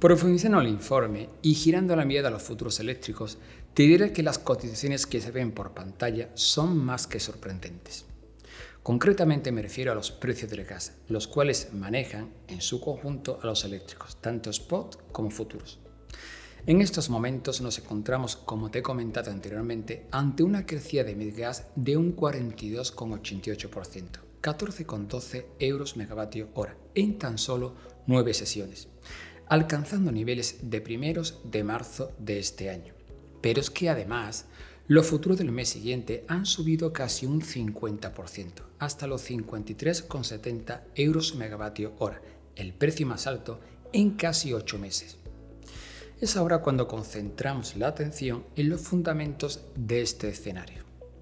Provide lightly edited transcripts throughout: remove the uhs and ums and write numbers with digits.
Profundizando en el informe y girando la mirada a los futuros eléctricos, te diré que las cotizaciones que se ven por pantalla son más que sorprendentes. Concretamente me refiero a los precios del gas, los cuales manejan en su conjunto a los eléctricos, tanto spot como futuros. En estos momentos nos encontramos, como te he comentado anteriormente, ante una crecida de Medgas de un 42,88%, 14,12 euros megavatio hora, en tan solo 9 sesiones, alcanzando niveles de primeros de marzo de este año. Pero es que además, los futuros del mes siguiente han subido casi un 50%, hasta los 53,70 euros megavatio hora, el precio más alto en casi 8 meses. Es ahora cuando concentramos la atención en los fundamentos de este escenario.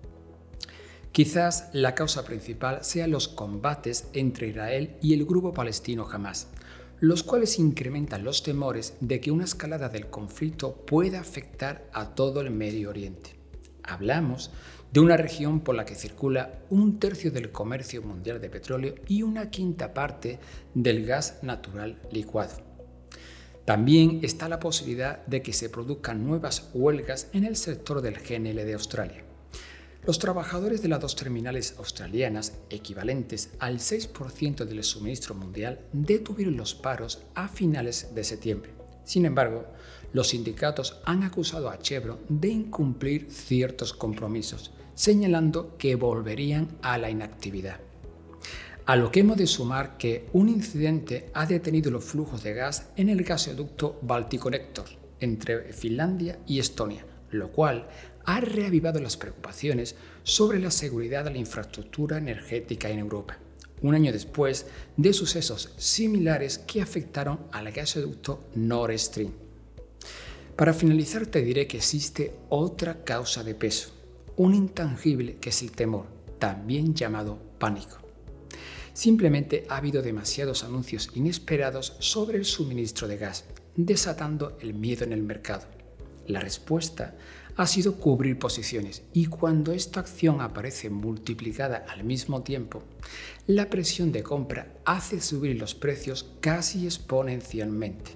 Quizás la causa principal sea los combates entre Israel y el grupo palestino Hamás, los cuales incrementan los temores de que una escalada del conflicto pueda afectar a todo el Medio Oriente. Hablamos de una región por la que circula un tercio del comercio mundial de petróleo y una quinta parte del gas natural licuado. También está la posibilidad de que se produzcan nuevas huelgas en el sector del GNL de Australia. Los trabajadores de las dos terminales australianas, equivalentes al 6% del suministro mundial, detuvieron los paros a finales de septiembre. Sin embargo, los sindicatos han acusado a Chevron de incumplir ciertos compromisos, señalando que volverían a la inactividad. A lo que hemos de sumar que un incidente ha detenido los flujos de gas en el gasoducto Balticconnector entre Finlandia y Estonia, lo cual ha reavivado las preocupaciones sobre la seguridad de la infraestructura energética en Europa, un año después de sucesos similares que afectaron al gasoducto Nord Stream. Para finalizar te diré que existe otra causa de peso, un intangible que es el temor, también llamado pánico. Simplemente ha habido demasiados anuncios inesperados sobre el suministro de gas, desatando el miedo en el mercado. La respuesta ha sido cubrir posiciones y cuando esta acción aparece multiplicada al mismo tiempo, la presión de compra hace subir los precios casi exponencialmente.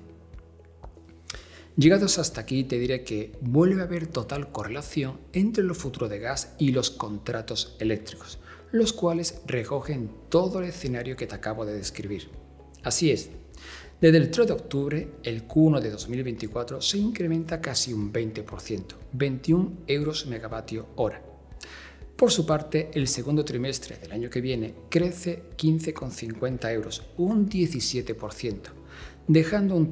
Llegados hasta aquí te diré que vuelve a haber total correlación entre los futuros de gas y los contratos eléctricos, los cuales recogen todo el escenario que te acabo de describir. Así es, desde el 3 de octubre, el Q1 de 2024 se incrementa casi un 20%, 21 euros megavatio hora. Por su parte, el segundo trimestre del año que viene crece 15,50 euros, un 17%, dejando un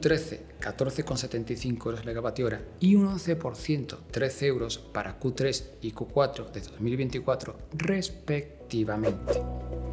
14,75 euros megavatio hora y un 11%, 13 euros para Q3 y Q4 de 2024 respectivamente.